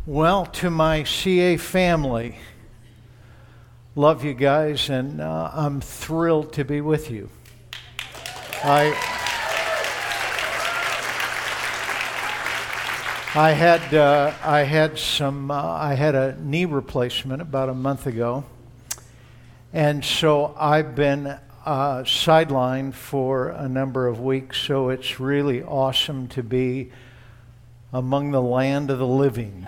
Well, to my CA family, love you guys, and I'm thrilled to be with you. I had a knee replacement about a month ago, and so I've been sidelined for a number of weeks. So it's really awesome to be among the land of the living.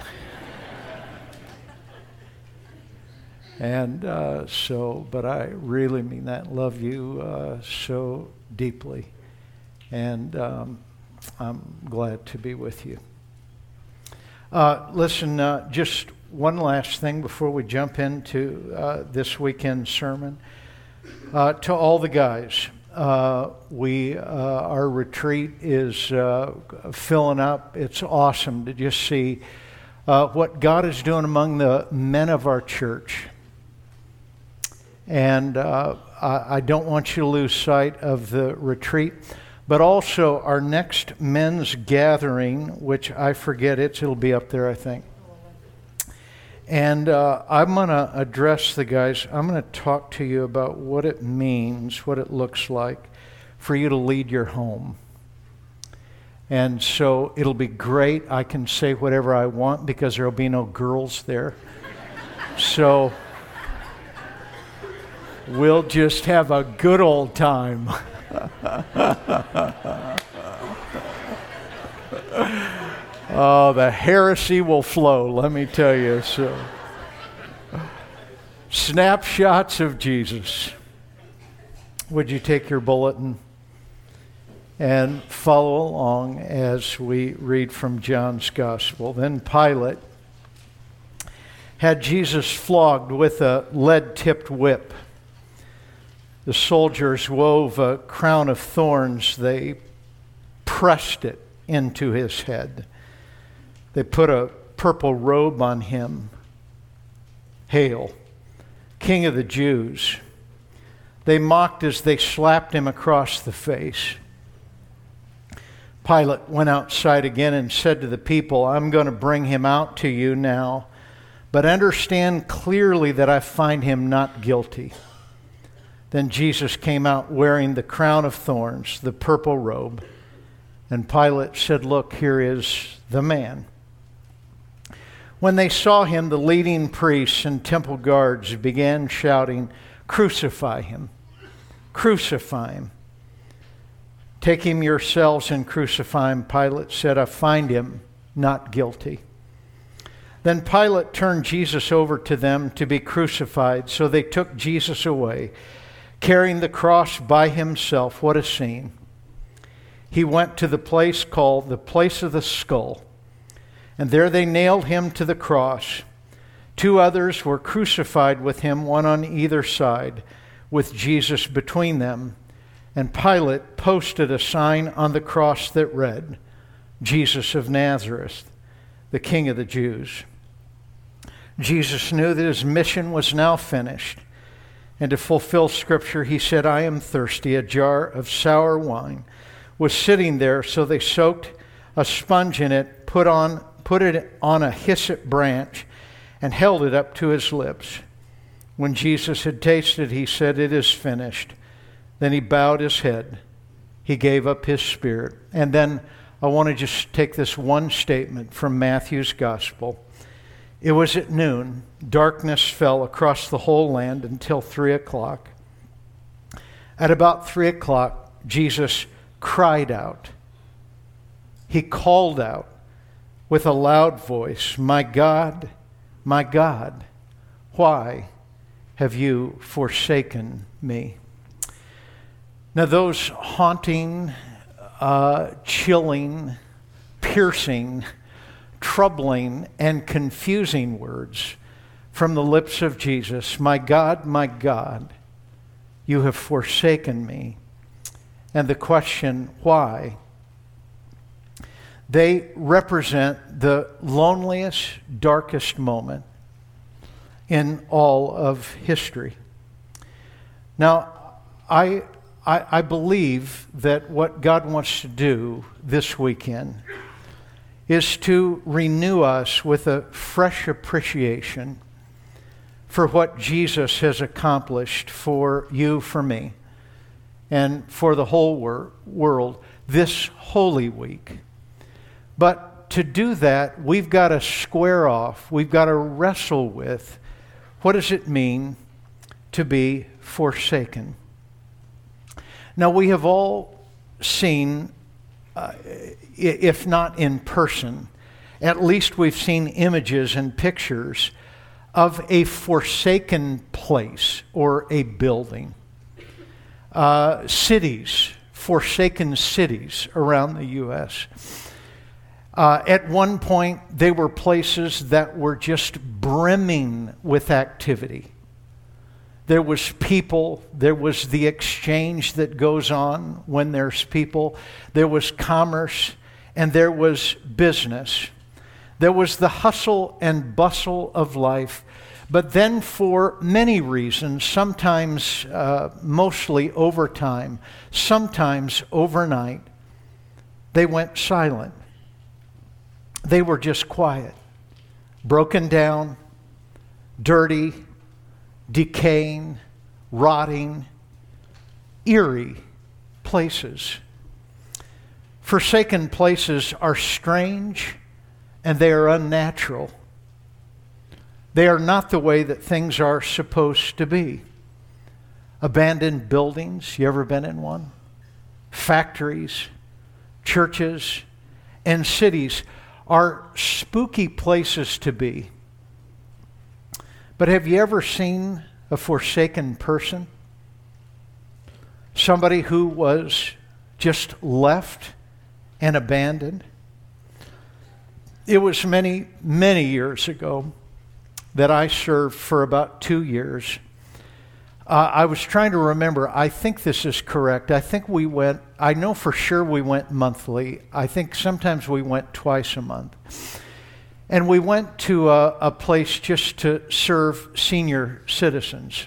And but I really mean that. Love you so deeply. And I'm glad to be with you. Listen, just one last thing before we jump into this weekend's sermon. To all the guys, our retreat is filling up. It's awesome to just see what God is doing among the men of our church. And I don't want you to lose sight of the retreat, but also our next men's gathering, which I forget it'll be up there, I think. And I'm going to address the guys. I'm going to talk to you about what it means, what it looks like for you to lead your home. And so it'll be great. I can say whatever I want because there'll be no girls there. So we'll just have a good old time. Oh, the heresy will flow, let me tell you. So, snapshots of Jesus. Would you take your bulletin and follow along as we read from John's Gospel? Then Pilate had Jesus flogged with a lead-tipped whip. The soldiers wove a crown of thorns. They pressed it into his head. They put a purple robe on him. Hail, King of the Jews. They mocked as they slapped him across the face. Pilate went outside again and said to the people, I'm going to bring him out to you now, but understand clearly that I find him not guilty. Then Jesus came out wearing the crown of thorns, the purple robe, and Pilate said, look, here is the man. When they saw him, the leading priests and temple guards began shouting, crucify him, crucify him. Take him yourselves and crucify him, Pilate said, I find him not guilty. Then Pilate turned Jesus over to them to be crucified, so they took Jesus away, carrying the cross by himself. What a scene. He went to the place called the Place of the Skull, and there they nailed him to the cross. Two others were crucified with him, one on either side, with Jesus between them. And Pilate posted a sign on the cross that read, Jesus of Nazareth, the King of the Jews. Jesus knew that his mission was now finished. And to fulfill Scripture, he said, I am thirsty. A jar of sour wine was sitting there, so they soaked a sponge in it, put it on a hyssop branch, and held it up to his lips. When Jesus had tasted, he said, it is finished. Then he bowed his head. He gave up his spirit. And then I want to just take this one statement from Matthew's Gospel. It was at noon. Darkness fell across the whole land until 3 o'clock. At about 3 o'clock, Jesus cried out. He called out with a loud voice, my God, why have you forsaken me? Now those haunting, chilling, piercing, troubling, and confusing words from the lips of Jesus, my God, you have forsaken me. And the question, why? They represent the loneliest, darkest moment in all of history. Now, I believe that what God wants to do this weekend is to renew us with a fresh appreciation for what Jesus has accomplished for you, for me, and for the whole world this Holy Week. But to do that, we've got to square off, we've got to wrestle with, what does it mean to be forsaken? Now, we have all seen, if not in person, at least we've seen images and pictures of a forsaken place or a building. Cities, forsaken cities around the U.S. At one point, they were places that were just brimming with activity. There was people, there was the exchange that goes on when there's people, there was commerce, and there was business. There was the hustle and bustle of life. But then for many reasons, sometimes mostly over time, sometimes overnight, they went silent. They were just quiet, broken down, dirty, decaying, rotting, eerie places. Forsaken places are strange and they are unnatural. They are not the way that things are supposed to be. Abandoned buildings, you ever been in one? Factories, churches, and cities are spooky places to be. But have you ever seen a forsaken person? Somebody who was just left and abandoned? It was many, many years ago that I served for about 2 years. I was trying to remember. I think this is correct. I know for sure we went monthly. I think sometimes we went twice a month. And we went to a place just to serve senior citizens.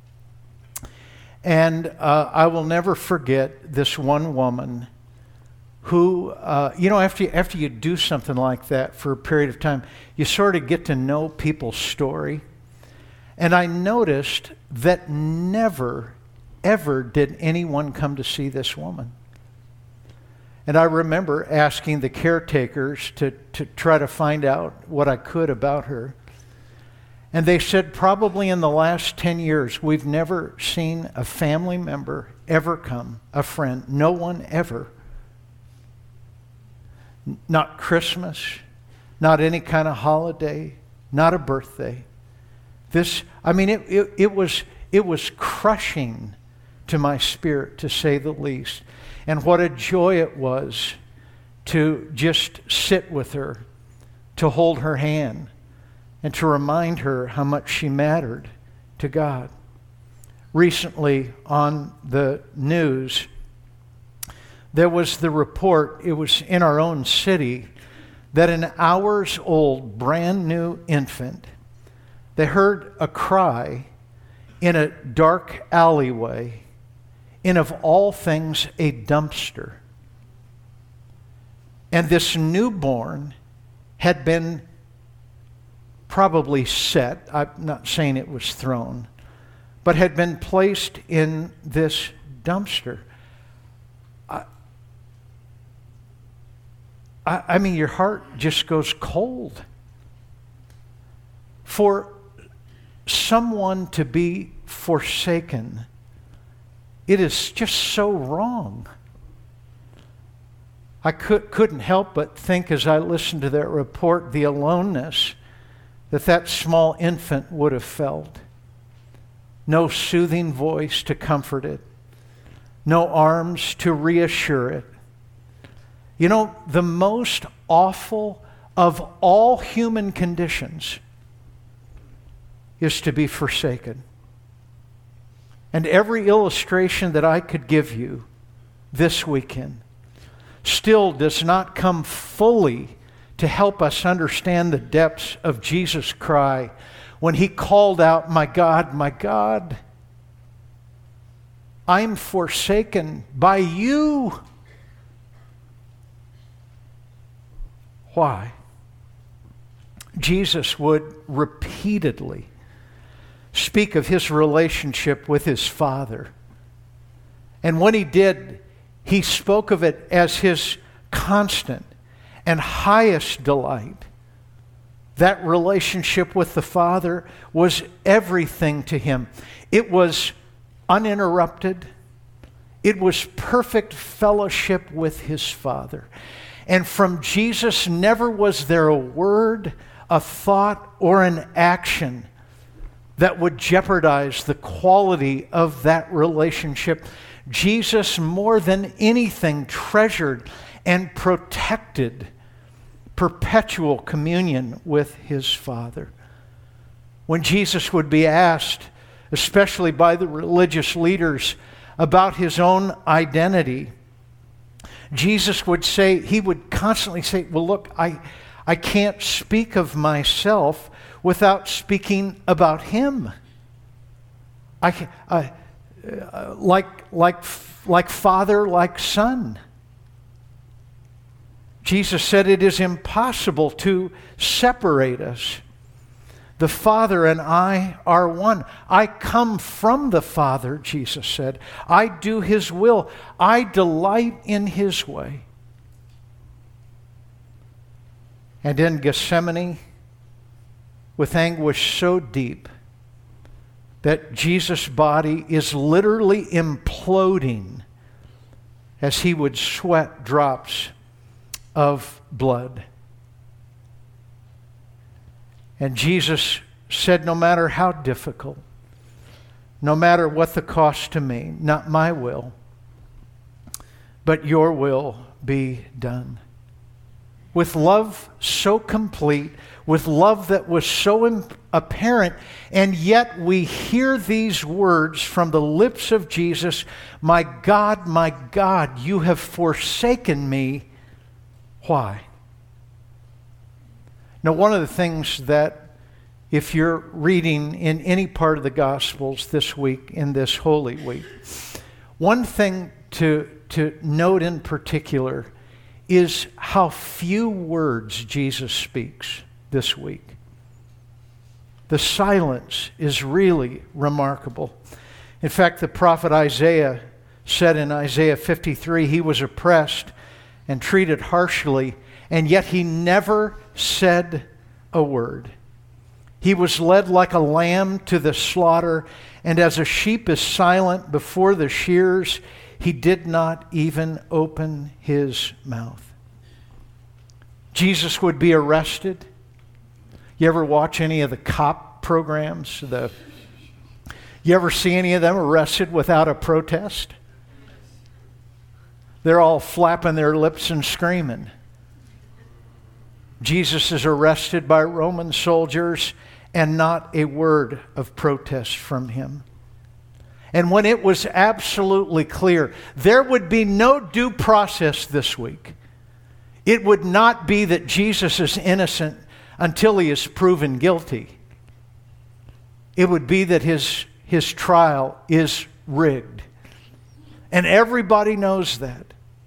And I will never forget this one woman who, after you do something like that for a period of time, you sort of get to know people's story. And I noticed that never, ever did anyone come to see this woman. And I remember asking the caretakers to try to find out what I could about her. And they said probably in the last 10 years, we've never seen a family member ever come, a friend, no one ever. Not Christmas, not any kind of holiday, not a birthday. It was crushing to my spirit, to say the least. And what a joy it was to just sit with her, to hold her hand, and to remind her how much she mattered to God. Recently on the news, there was the report, it was in our own city, that an hours-old, brand-new infant, they heard a cry in a dark alleyway in, of all things, a dumpster. And this newborn had been probably set, I'm not saying it was thrown, but had been placed in this dumpster. I mean, your heart just goes cold. For someone to be forsaken, it is just so wrong. I couldn't help but think as I listened to that report, the aloneness that small infant would have felt. No soothing voice to comfort it. No arms to reassure it. You know, the most awful of all human conditions is to be forsaken. And every illustration that I could give you this weekend still does not come fully to help us understand the depths of Jesus' cry when he called out, my God, I'm forsaken by you. Why? Jesus would repeatedly speak of his relationship with his Father. And when he did, he spoke of it as his constant and highest delight. That relationship with the Father was everything to him. It was uninterrupted. It was perfect fellowship with his Father. And from Jesus, never was there a word, a thought, or an action that would jeopardize the quality of that relationship. Jesus, more than anything, treasured and protected perpetual communion with his Father. When Jesus would be asked, especially by the religious leaders, about his own identity, Jesus would say, he would constantly say, well, look, I can't speak of myself without speaking about him. Like father, like son. Jesus said it is impossible to separate us. The Father and I are one. I come from the Father, Jesus said. I do his will. I delight in his way. And in Gethsemane, with anguish so deep that Jesus' body is literally imploding as he would sweat drops of blood. And Jesus said, no matter how difficult, no matter what the cost to me, not my will, but your will be done. With love so complete, with love that was so apparent, and yet we hear these words from the lips of Jesus, my God, you have forsaken me. Why? Now, one of the things that, if you're reading in any part of the Gospels this week, in this Holy Week, one thing to note in particular is how few words Jesus speaks this week. The silence is really remarkable. In fact, the prophet Isaiah said in Isaiah 53, he was oppressed and treated harshly, and yet he never said a word. He was led like a lamb to the slaughter, and as a sheep is silent before the shears, he did not even open his mouth. Jesus would be arrested. You ever watch any of the cop programs? You ever see any of them arrested without a protest? They're all flapping their lips and screaming. Jesus is arrested by Roman soldiers and not a word of protest from him. And when it was absolutely clear there would be no due process this week, it would not be that Jesus is innocent until he is proven guilty. It would be that his trial is rigged. And everybody knows that.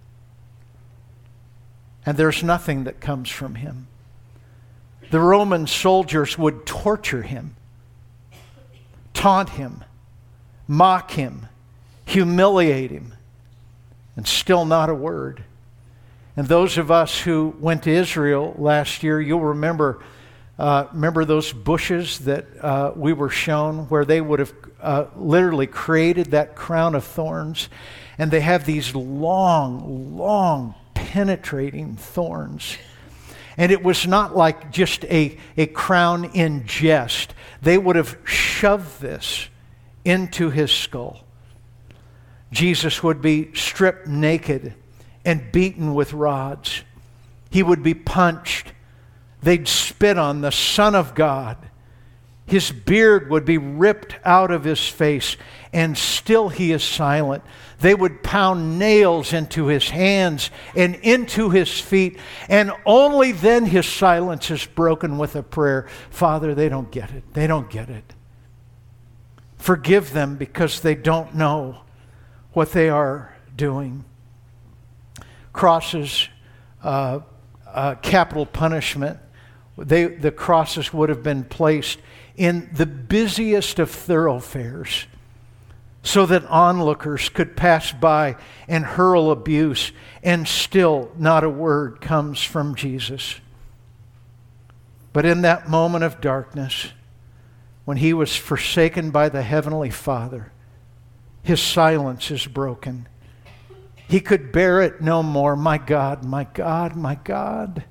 And there's nothing that comes from him. The Roman soldiers would torture him, taunt him, mock him, humiliate him, and still not a word. And those of us who went to Israel last year, you'll remember those bushes that we were shown where they would have literally created that crown of thorns. And they have these long, penetrating thorns. And it was not like just a crown in jest. They would have shoved this into his skull. Jesus would be stripped naked and beaten with rods. He would be punched. They'd spit on the Son of God. His beard would be ripped out of his face, and still he is silent. They would pound nails into his hands and into his feet, and only then his silence is broken with a prayer. Father, they don't get it. They don't get it. Forgive them because they don't know what they are doing. Crosses capital punishment. The crosses would have been placed in the busiest of thoroughfares so that onlookers could pass by and hurl abuse, and still not a word comes from Jesus. But in that moment of darkness, when he was forsaken by the Heavenly Father, his silence is broken. He could bear it no more. My God, my God, my God,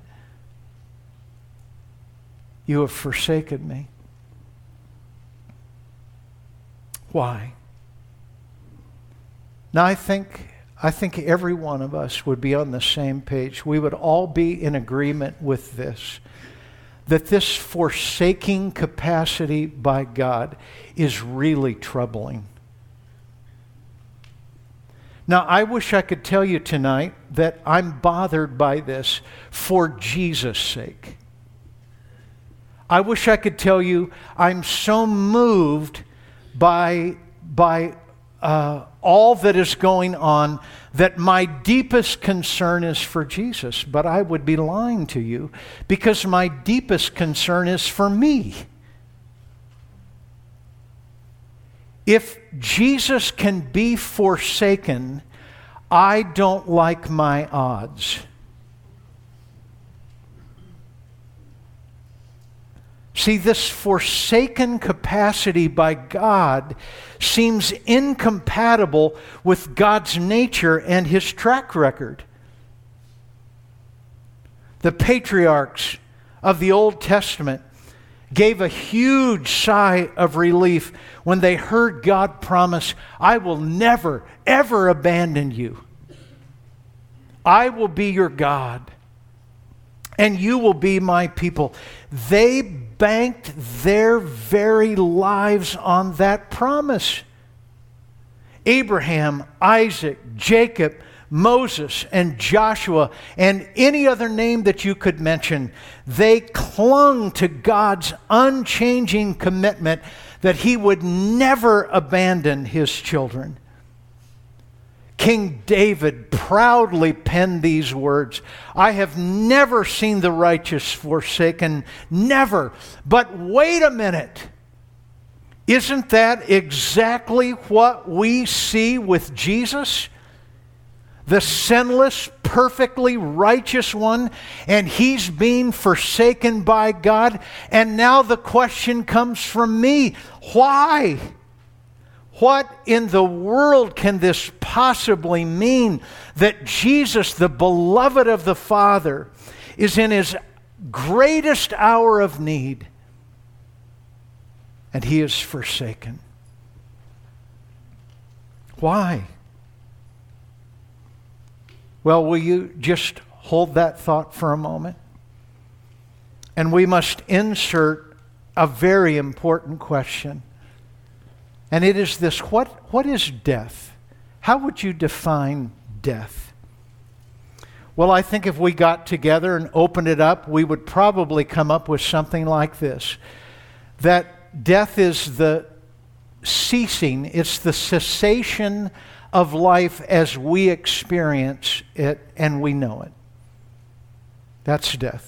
you have forsaken me. Why? Now I think every one of us would be on the same page. We would all be in agreement with this, that this forsaking capacity by God is really troubling. Now, I wish I could tell you tonight that I'm bothered by this for Jesus' sake. I wish I could tell you I'm so moved by all that is going on that my deepest concern is for Jesus. But I would be lying to you, because my deepest concern is for me. If Jesus can be forsaken, I don't like my odds. See, this forsaken capacity by God seems incompatible with God's nature and his track record. The patriarchs of the Old Testament gave a huge sigh of relief when they heard God promise, I will never, ever abandon you. I will be your God, and you will be my people. They banked their very lives on that promise. Abraham, Isaac, Jacob, Moses, and Joshua, and any other name that you could mention, they clung to God's unchanging commitment that he would never abandon his children. King David proudly penned these words, I have never seen the righteous forsaken, never. But wait a minute. Isn't that exactly what we see with Jesus? The sinless, perfectly righteous one, and he's being forsaken by God. And now the question comes from me, why? What in the world can this possibly mean, that Jesus, the beloved of the Father, is in his greatest hour of need, and he is forsaken? Why? Well, will you just hold that thought for a moment? And we must insert a very important question. And it is this, what is death? How would you define death? Well, I think if we got together and opened it up, we would probably come up with something like this. That death is the ceasing, it's the cessation of life as we experience it and we know it. That's death.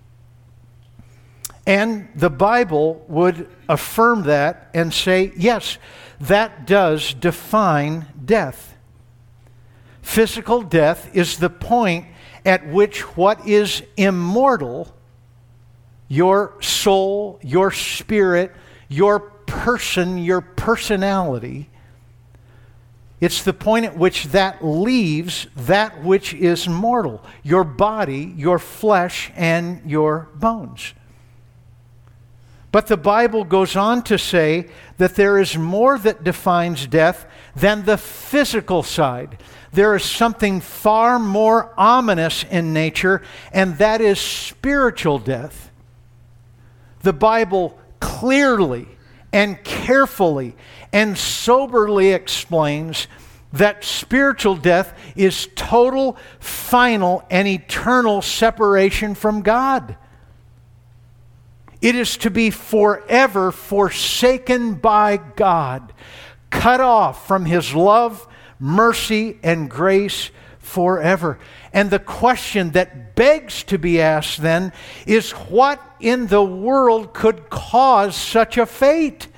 And the Bible would affirm that and say, yes, that does define death. Physical death is the point at which what is immortal, your soul, your spirit, your person, your personality, it's the point at which that leaves that which is mortal, your body, your flesh, and your bones. But the Bible goes on to say that there is more that defines death than the physical side. There is something far more ominous in nature, and that is spiritual death. The Bible clearly and carefully and soberly explains that spiritual death is total, final, and eternal separation from God. It is to be forever forsaken by God, cut off from his love, mercy, and grace forever. And the question that begs to be asked then is, what in the world could cause such a fate?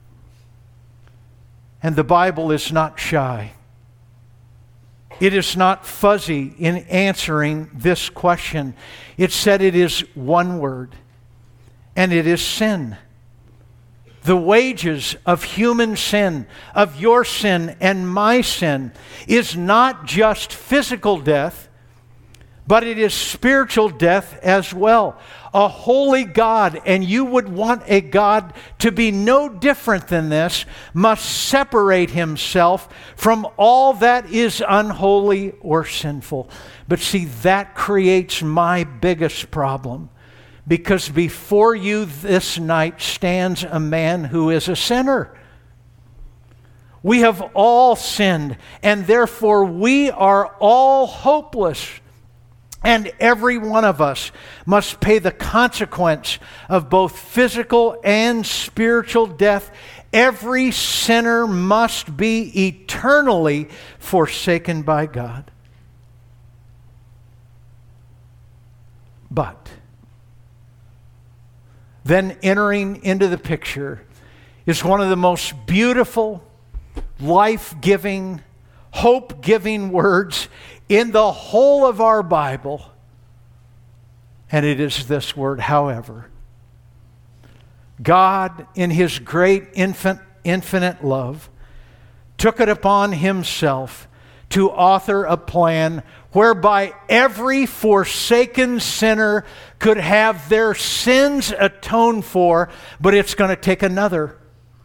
And the Bible is not shy. It is not fuzzy in answering this question. It said it is one word, and it is sin. The wages of human sin, of your sin and my sin, is not just physical death, but it is spiritual death as well. A holy God, and you would want a God to be no different than this, must separate himself from all that is unholy or sinful. But see, that creates my biggest problem. Because before you this night stands a man who is a sinner. We have all sinned, and therefore we are all hopeless. And every one of us must pay the consequence of both physical and spiritual death. Every sinner must be eternally forsaken by God. But then entering into the picture is one of the most beautiful, life-giving, hope-giving words in the whole of our Bible. And it is this word, however. God, in his great infinite love, took it upon himself to author a plan whereby every forsaken sinner could have their sins atoned for, but it's going to take another.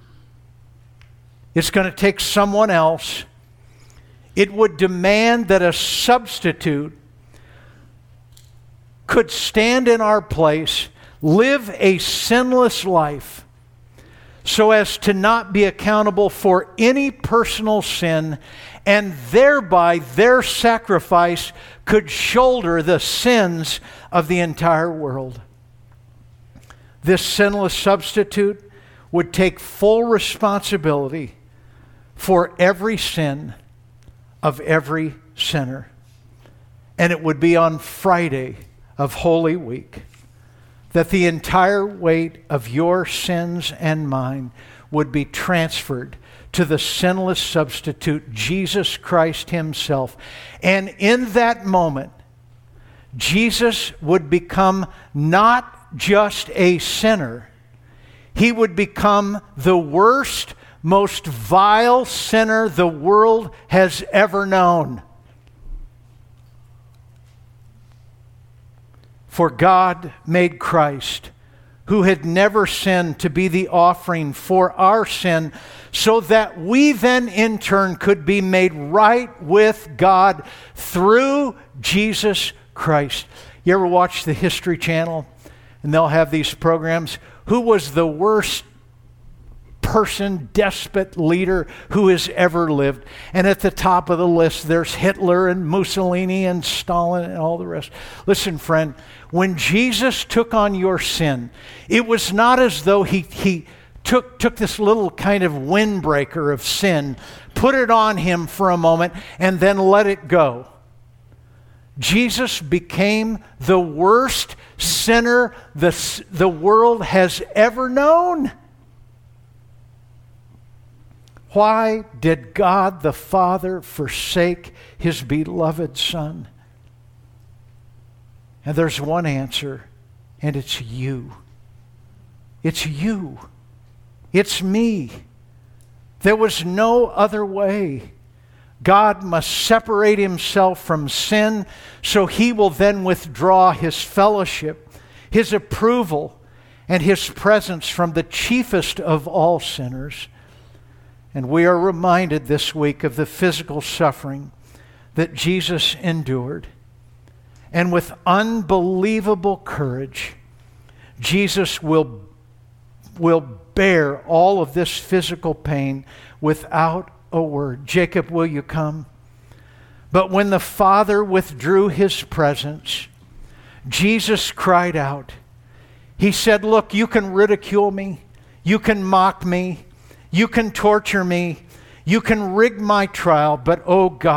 It's going to take someone else. It would demand that a substitute could stand in our place, live a sinless life, so as to not be accountable for any personal sin, and thereby their sacrifice could shoulder the sins of the entire world. This sinless substitute would take full responsibility for every sin of every sinner. And it would be on Friday of Holy Week that the entire weight of your sins and mine would be transferred to the sinless substitute, Jesus Christ himself. And in that moment, Jesus would become not just a sinner. He would become the worst, most vile sinner the world has ever known. For God made Christ, who had never sinned, to be the offering for our sin, so that we then in turn could be made right with God through Jesus Christ. You ever watch the History Channel? And they'll have these programs. Who was the worst person, despot, leader who has ever lived? And at the top of the list, there's Hitler and Mussolini and Stalin and all the rest. Listen, friend, when Jesus took on your sin, it was not as though he took this little kind of windbreaker of sin, put it on him for a moment, and then let it go. Jesus became the worst sinner the world has ever known. Why did God the Father forsake his beloved Son? And there's one answer, and it's you. It's you. It's me. There was no other way. God must separate himself from sin, so he will then withdraw his fellowship, his approval, and his presence from the chiefest of all sinners. And we are reminded this week of the physical suffering that Jesus endured. And with unbelievable courage, Jesus will bear all of this physical pain without a word. Jacob, will you come? But when the Father withdrew his presence, Jesus cried out. He said, look, you can ridicule me. You can mock me. You can torture me. You can rig my trial. But, oh God,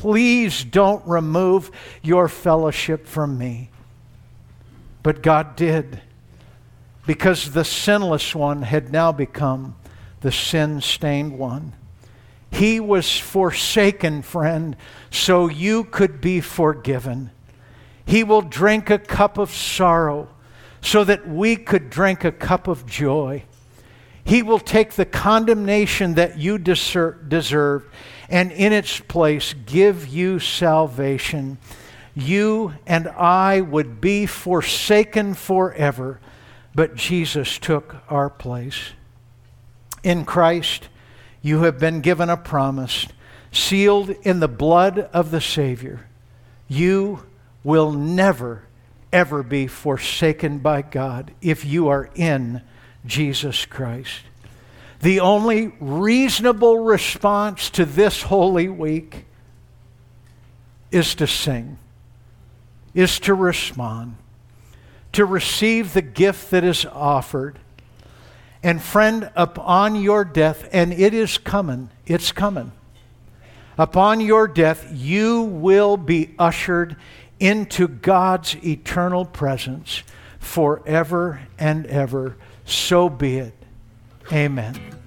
please don't remove your fellowship from me. But God did, because the sinless one had now become the sin-stained one. He was forsaken, friend, so you could be forgiven. He will drink a cup of sorrow so that we could drink a cup of joy. He will take the condemnation that you deserve and in its place give you salvation. You and I would be forsaken forever, but Jesus took our place. In Christ, you have been given a promise, sealed in the blood of the Savior. You will never, ever be forsaken by God if you are in Jesus Christ. The only reasonable response to this Holy Week is to sing, is to respond, to receive the gift that is offered. And friend, upon your death, and it is coming, it's coming. Upon your death, you will be ushered into God's eternal presence forever and ever. So be it. Amen.